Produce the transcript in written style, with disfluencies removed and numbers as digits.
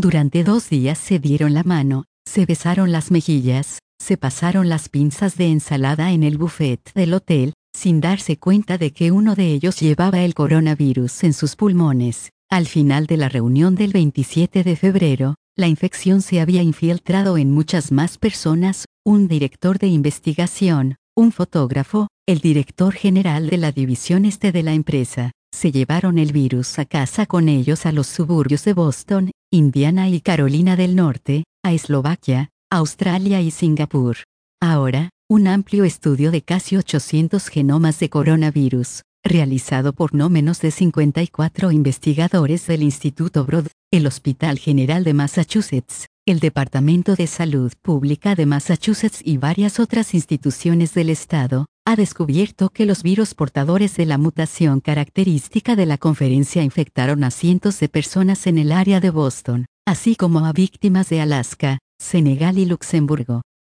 Durante 2 días se dieron la mano, se besaron las mejillas, se pasaron las pinzas de ensalada en el buffet del hotel, sin darse cuenta de que uno de ellos llevaba el coronavirus en sus pulmones. Al final de la reunión del 27 de febrero, la infección se había infiltrado en muchas más personas, un director de investigación, un fotógrafo, el director general de la división este de la empresa. Se llevaron el virus a casa con ellos a los suburbios de Boston, Indiana y Carolina del Norte, a Eslovaquia, Australia y Singapur. Ahora, un amplio estudio de casi 800 genomas de coronavirus, realizado por no menos de 54 investigadores del Instituto Broad, el Hospital General de Massachusetts, el Departamento de Salud Pública de Massachusetts y varias otras instituciones del estado, ha descubierto que los virus portadores de la mutación característica de la conferencia infectaron a cientos de personas en el área de Boston, así como a víctimas de Alaska, Senegal y Luxemburgo.